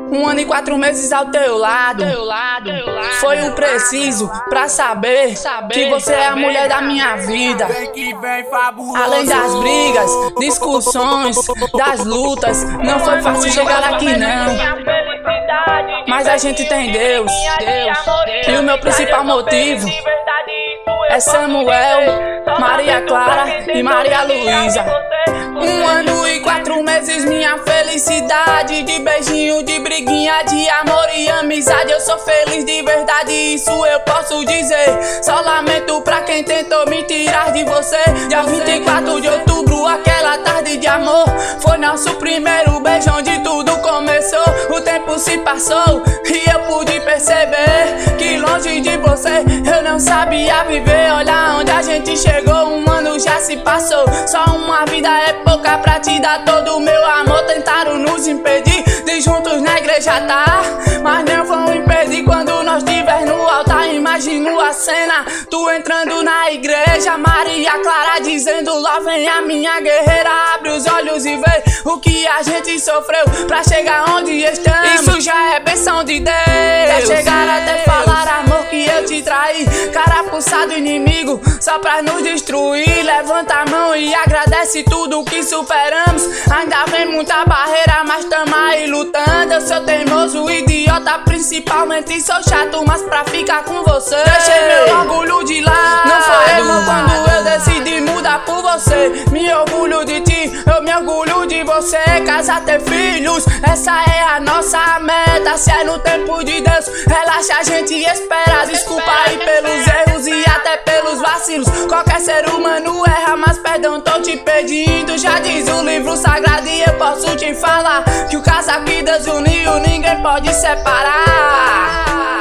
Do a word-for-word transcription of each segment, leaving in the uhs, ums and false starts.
Um ano e quatro meses ao teu lado, foi o preciso pra saber que você é a mulher da minha vida. Além das brigas, discussões, das lutas, não foi fácil chegar aqui não. Mas a gente tem Deus, Deus. E o meu principal motivo é Samuel, Maria Clara e Maria Luísa. Um ano e quatro meses, minha felicidade. De beijinho, de briguinha, de amor e amizade. Eu sou feliz de verdade, isso eu posso dizer. Só lamento pra quem tentou me tirar de você. Dia vinte e quatro de outubro, aquela tarde de amor, foi nosso primeiro beijo onde tudo começou. O tempo se passou e eu pude perceber que longe de você eu não sabia viver. Olha onde a gente chegou, um ano já se passou. Só uma vida é pouca pra te dar todo o meu amor. Tentaram nos impedir de juntos na igreja tá, mas não vão impedir quando nós estiver no altar. Imagino a cena, tu entrando na igreja, Maria Clara dizendo: lá vem a minha guerreira. Abre os olhos e vê o que a gente sofreu pra chegar onde estamos. Isso já é bênção de Deus. Quer chegar até falar, amor, que eu te traí. Carapuçado inimigo, só pra nos destruir. Levanta a mão e agradece tudo que superamos. Ainda vem muita barreira, mas tamo aí lutando. Eu sou teimoso, idiota, principalmente sou chato, mas pra ficar com você deixei meu orgulho de lado. Não foi erro quando eu decidi mudar por você. Me orgulho de ti, eu me orgulho de você. Casar, ter filhos, essa é a nossa meta. Se é no tempo de Deus, relaxa, a gente espera. Desculpa aí pelos erros e até pelos vacilos. Qualquer ser humano erra, mas perdão tô te pedindo. Já diz o livro sagrado e eu posso te falar que o casaco que Deus uniu ninguém pode separar.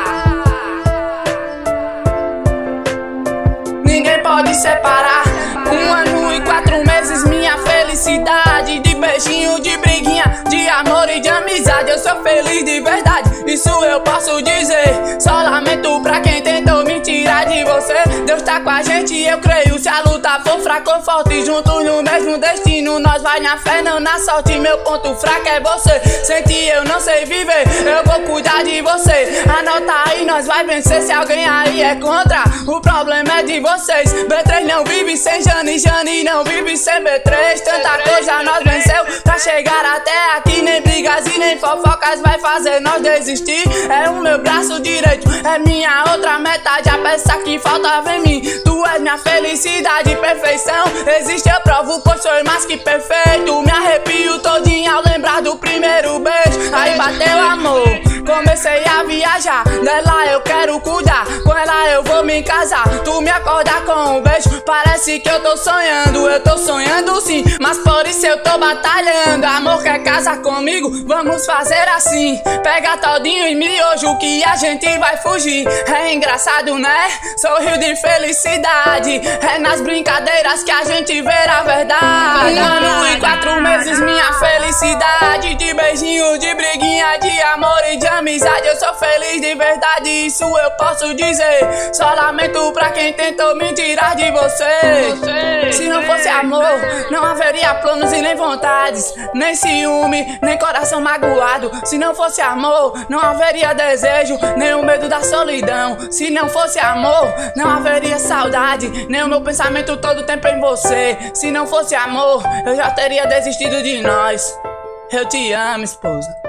Ninguém pode separar. Um ano e quatro meses, minha felicidade. De beijinho, de briguinha, de amor e de amizade. Eu sou feliz de verdade, isso eu posso dizer. Só lamento pra quem tentou me tirar de você. Deus tá com a gente, eu creio. Se a luta for fraca ou forte, juntos no mesmo destino, nós vai na fé, não na sorte. Meu ponto fraco é você. Sem ti eu não sei viver, eu vou cuidar de você. Anota aí, nós vai vencer. Se alguém aí é contra, o problema é de vocês. B três não vive sem Jani, Jani não vive sem B três. Tanta coisa nós venceu pra chegar até aqui. Nem brigas e nem fofocas vai fazer nós desistir. É o meu braço direito, é minha outra metade. A peça que faltava em mim, tu és minha felicidade, perfeição. Existe, eu provo, pois sou mais que perfeito. Me arrepio todinho ao lembrar do primeiro beijo. Aí bateu amor, comecei a viajar. Dela eu quero cuidar, com ela eu vou me casar. Tu me acorda com um beijo, parece que eu tô sonhando. Eu tô sonhando sim, mas por isso eu tô batalhando. Amor, quer casar comigo? Vamos fazer assim. Pega todinho e miojo que a gente vai fugir. É engraçado, né? Sorriu de felicidade. É nas brincadeiras que a gente vê a verdade. Um ano e quatro meses, minha felicidade. De beijinho, de briguinha, de amor e de amizade. Eu sou feliz de verdade, isso eu posso dizer. Só lamento pra quem tentou me tirar de você. Se não fosse amor, não haveria planos e nem vontades, nem ciúme, nem coração magoado. Se não fosse amor, não haveria desejo, nem o medo da solidão. Se não fosse amor, não haveria saudade, nem o meu pensamento todo tempo em você. Se não fosse amor, eu já teria desistido de nós. Eu te amo, esposa.